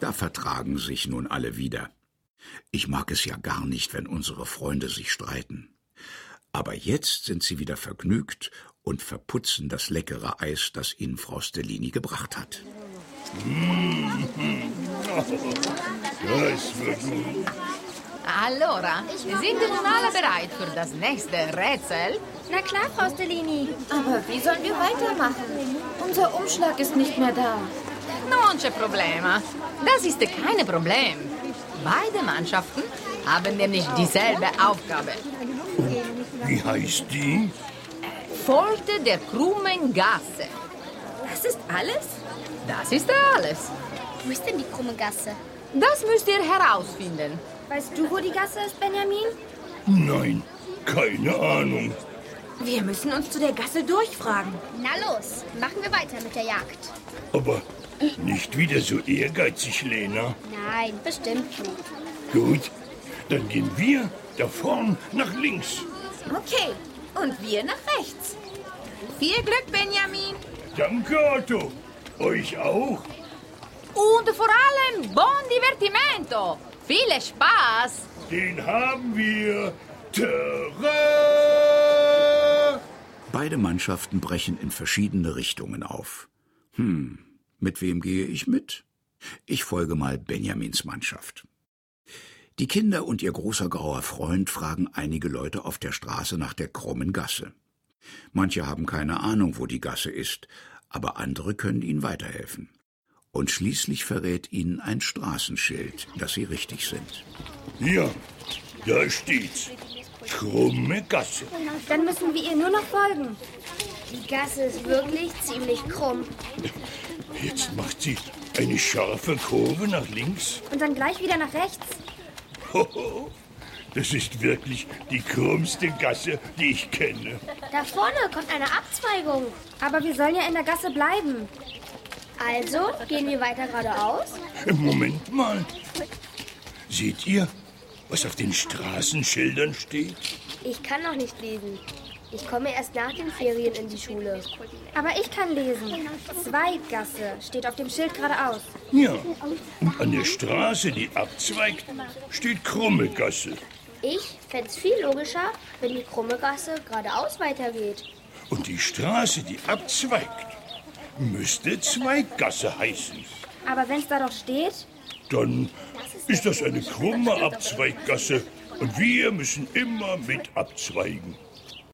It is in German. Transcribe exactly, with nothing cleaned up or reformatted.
Da vertragen sich nun alle wieder. Ich mag es ja gar nicht, wenn unsere Freunde sich streiten. Aber jetzt sind sie wieder vergnügt und verputzen das leckere Eis, das ihnen Frau Stellini gebracht hat. Das wird gut. Allora, sind ihr nun alle bereit für das nächste Rätsel? Na klar, Frau Stellini. Aber wie sollen wir weitermachen? Unser Umschlag ist nicht mehr da. Non c'è problema. Das ist kein Problem. Beide Mannschaften haben nämlich dieselbe Aufgabe. Wie heißt die? Folge der krummen Gasse. Das ist alles? Das ist alles. Wo ist denn die krumme Gasse? Das müsst ihr herausfinden. Weißt du, wo die Gasse ist, Benjamin? Nein, keine Ahnung. Wir müssen uns zu der Gasse durchfragen. Na los, machen wir weiter mit der Jagd. Aber nicht wieder so ehrgeizig, Lena. Nein, bestimmt nicht. Gut, dann gehen wir da vorn nach links. Okay, und wir nach rechts. Viel Glück, Benjamin. Danke, Otto. Euch auch. Und vor allem buon divertimento. Viel Spaß. Den haben wir. Terrain! Beide Mannschaften brechen in verschiedene Richtungen auf. Hm, mit wem gehe ich mit? Ich folge mal Benjamins Mannschaft. Die Kinder und ihr großer grauer Freund fragen einige Leute auf der Straße nach der krummen Gasse. Manche haben keine Ahnung, wo die Gasse ist, aber andere können ihnen weiterhelfen. Und schließlich verrät ihnen ein Straßenschild, dass sie richtig sind. Ja, da steht's. Krumme Gasse. Dann müssen wir ihr nur noch folgen. Die Gasse ist wirklich ziemlich krumm. Jetzt macht sie eine scharfe Kurve nach links. Und dann gleich wieder nach rechts. Hoho, das ist wirklich die krummste Gasse, die ich kenne. Da vorne kommt eine Abzweigung. Aber wir sollen ja in der Gasse bleiben. Also gehen wir weiter geradeaus. Moment mal. Seht ihr, was auf den Straßenschildern steht? Ich kann noch nicht lesen. Ich komme erst nach den Ferien in die Schule. Aber ich kann lesen. Zweiggasse steht auf dem Schild geradeaus. Ja, und an der Straße, die abzweigt, steht krumme Gasse. Ich fände es viel logischer, wenn die krumme Gasse geradeaus weitergeht. Und die Straße, die abzweigt, müsste Zweiggasse heißen. Aber wenn es da doch steht? Dann ist das eine krumme Abzweiggasse und wir müssen immer mit abzweigen.